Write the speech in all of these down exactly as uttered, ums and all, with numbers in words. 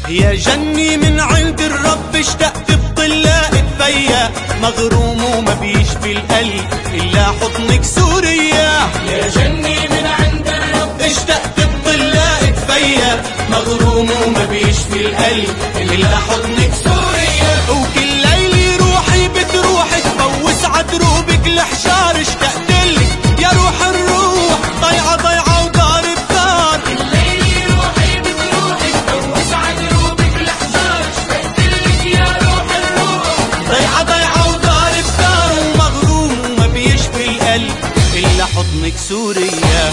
يا جني من عند الرب اشتقت بطلاقة فيا، مغروم وما بيشفي القلب إلا حضنك سوريا. يا جني من عند الرب اشتقت بطلاقة فيا، مغروم وما بيشفي القلب إلا حضنك سوريا. وكل ليلة روحي بتروحك بوس عدروبك الحجار، اشتقت لك يا روح الروح ضيعة ضيعة ودار بدار. الليل روحي بتروحك بوس عدروبك الحجار، اشتقت لك يا روح الروح ضيعة ضيعة ودار بدار. ومغروم وما بيشفي القلب إلا حضنك سوريا.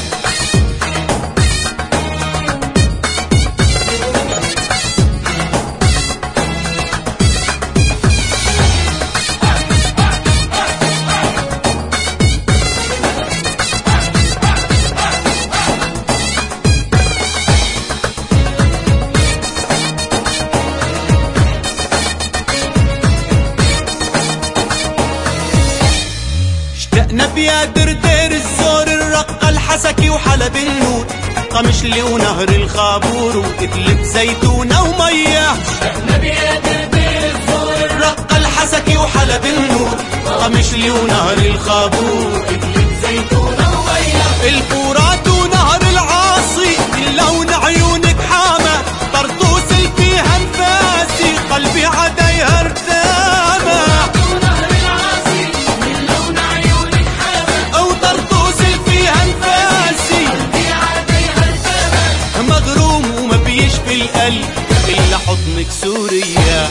اشتقنا بيادر دير الزور الرقة الحسكي وحلب النور، قمشلي ونهر الخابور وإدلب زيتونة ومية. اشتقنا بيادر دير الزور الرقة الحسكي وحلب النور، قمشلي ونهر الخابور وإدلب زيتونة ومية. الفورات ونهر العاصي من لون عيونك حامة، طرطوس فيها انفاسي قلبي عديها ارتامة. ونهر العاصي من لون عيونك حامة، او طرطوس فيها انفاسي قلبي عاديها ارتامة. مغروم وما بيشفي القلب إلا حضنك سوريا.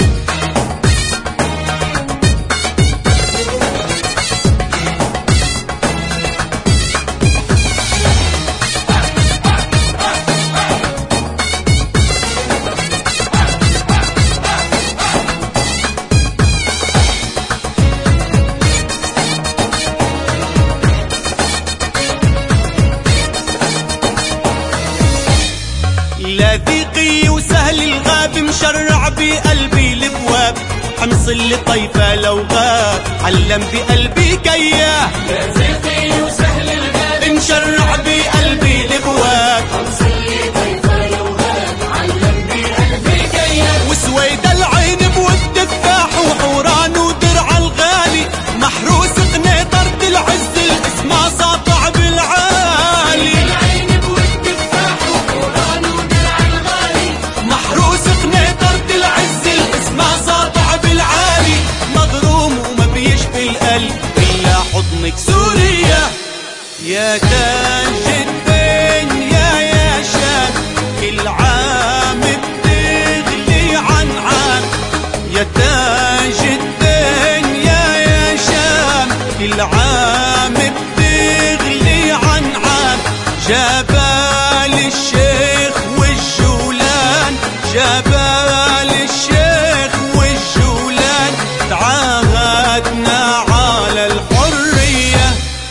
لاذقي وسهل الغاب مشرع بقلبي الابواب، حمص اللي طيفه لو غاب علم بقلبي كياه. لاذقي وسهل الغاب مشرع بقلبي الابواب، حمص اللي طيفه لو غاب علم بقلبي كياه. وسويد العين بود التفاح وحوران ودرع الغالي، محروس قنيطرة العز الاسماء ساطع بالعالي. العين بود التفاح وحوران ودرع الغالي، محروس قنيطرة العز الاسماء ساطع بالعالي. مغروم وما بيشفي القلب إلا حضنك سوريا. يا تاج الدنيا يا شام كل عام بتغلي عن عام. يا تاج الدنيا يا شام كل عام بتغلي عن عام. جبال الشيخ والجولان، جبال الشيخ والجولان تعاهدنا على الحرية.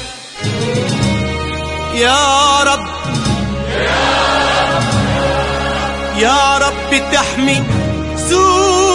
يا رب يا رب تحمي سوريا.